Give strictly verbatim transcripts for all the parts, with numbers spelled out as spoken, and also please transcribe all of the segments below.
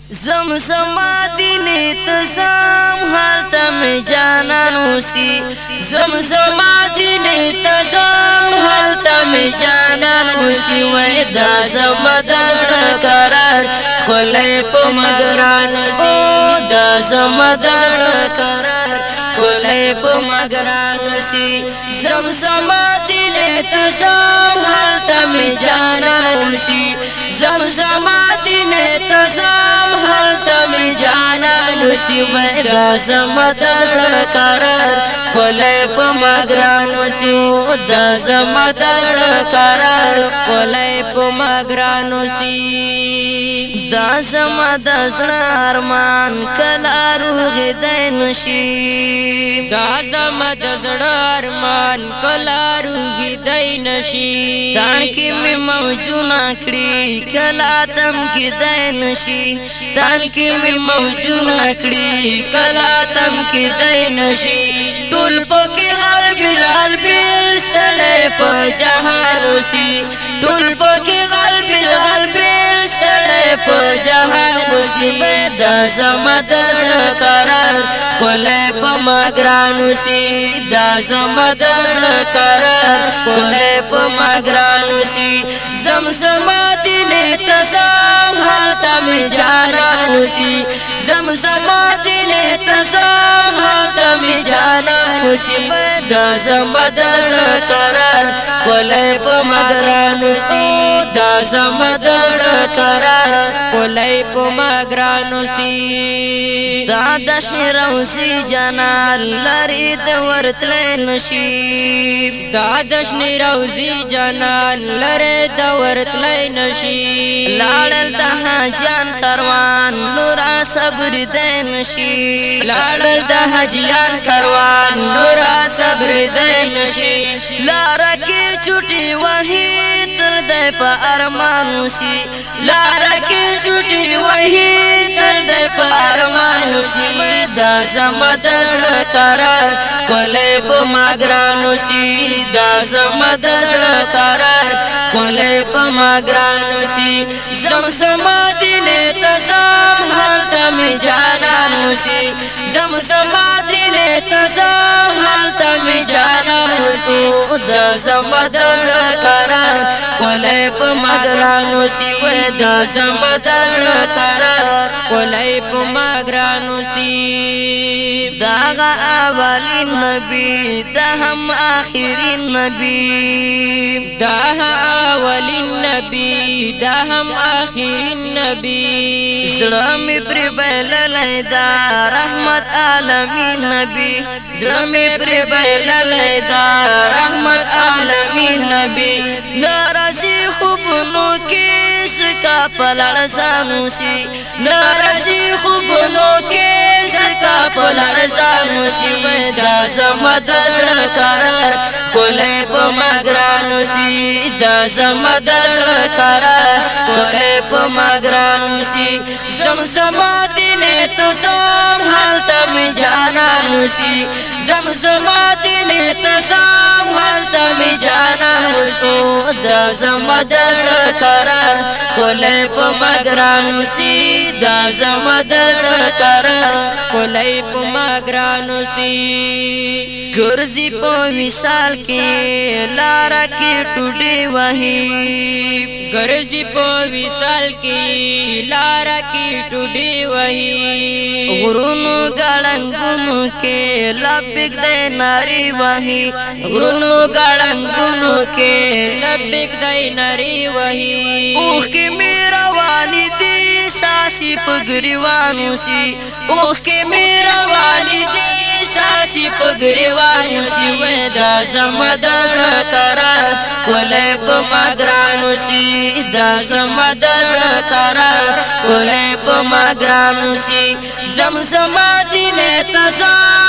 زمزم دین تزام حالتا میں جانانو سی زمزم دین تزام حالتا میں جانانو سی ویدا زمدر قرار کھلے پا مگرانو سی دا زمدر قرار کھلے پا مگرانو سی زمزم دین تزام حالتا میں جانانو سی زمزم دین تزام حالتا میں جانانو سی ویدا زمدر قرار کھلے پا مگرانو سی دا زمدر قرار کھلے پا مگرانو سی دا زمدر ارمان کلا روغ دین شی دا زمدر ارمان کلا روغ دین شی دان کی می موجونا کڑی کلا تم کی دین شی دان کی می موجونا کڑی کلا تم کی دین شی ټول پکې قلب القلب ستړی په جهان سی ټول پکې قلب القلب ستړی په جهان سی دا زمدر قرار کولای په ماګرانو سی دا زمدر قرار کولای په ماګرانو سی زمزم دین تزام حالتا می جانانو سی زمزم دین تزام حالتا می جانانو سی دا زمدر قرار کولای په ماګرانو سی دا زمدر قرار کولای په ماګرانو سی دا د شیروزی جانان لری د ورتلې نشي دا د شیروزی جانان لری د ورتلې نشي لاړل د جان کاروان نورا صبر دین شي لاړل د حجیان کاروان نورا صبر دین شي لار کې چټي وਹੀ تر د په ارمان شي لار کې چټي وਹੀ تر د په ارمان شي دا زمدر قرار کولای په ماګرانو سی دا زمدر قرار کولای په ماګرانو سی زمزم دین تزام حالتا می جانانو سی زمزم دین تزام حالتا می جانانو سی دا زمدر قرار کولای په ماګرانو سی و دا زمدر قرار کولای په ماګرانو سی داغا اولین نبی دا هم آخرین نبی دا اولین نبی دا هم آخرین نبی زړه پر بللای دا رحمت عالمین نبی زړه پر بللای دا رحمت عالمین نبی ناراضی خوبونو کې سکا پلړ سانو سی ناراضی خوبونو کې سکا پلړ سانو سی ودا زمدر قرار کولای په ماګرانو سی دا زمدر قرار کولای په ماګرانو سی زمزم دین تزام حالتا می جانانو سی زمزم دین تزام حالتا می جانانو سی دا زمدر قرار کولای په ماګرانو سی دا زمدر قرار کولای په ماګرانو سی ګرځي په مثال کې لارا کې ټوډي وਹੀ ګرځي په مثال کې لارا کې ټوډي وਹੀ غرونو ګړنګونو کې لپک د ناری وਹੀ غرونو ګړنګونو کې لپک د ناری وਹੀ اوخ کې میرا وانی دي ساسي پګریوانو سي اوخ کې میرا وانی دي ساسي پګریوانو سی ودا زمدر قرار کولای په ماګرانو سی دا زمدر قرار کولای په ماګرانو سی زمزم دین تزام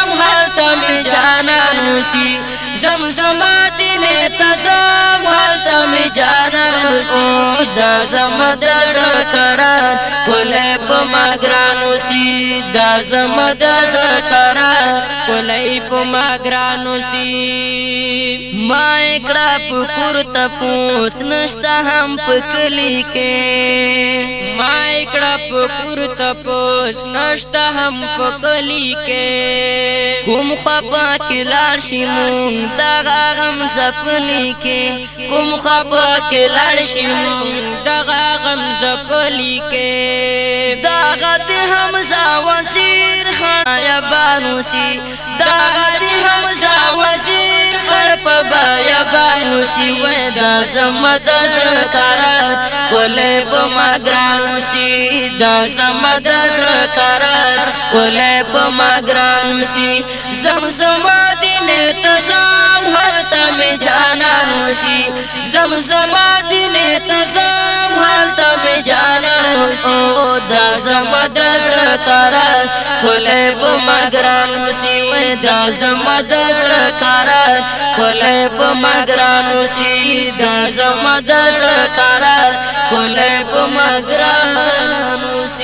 تزام حالتا می جانانو سی زمزمات می تزام حالتا می جانانو سی دا زمدر قرار کلی پا مگرانو سی دا زمدر قرار کلی پا مگرانو سی ما اکڑا پکور تپوس نشتا ہم پکلی کے ما اکڑا پکور تپوس نشتا ہم پکلی کے کم خپا کلار شمون داغا غم زپلی کے کم خپا کلار شمون دغا غم زپلی کے داغا دی حمزہ وزیر خایا بانو سی داغا دی حمزہ وزیر خرپ بایا بانو سی ویدا زمدر قرار کلی پا مگرانو سی دا زمدر قرار کلی پا مگرانو سی زمزمہ دین تزام حالتا میں جانانو سی زمزمہ دین تزام حالتا میں جانانو او دا زمدر قرار کلی پا مگرانو سی ویدا زمدر قرار کلی پا مگرانو سی دا زمدر قرار کلی پا مگرانو سی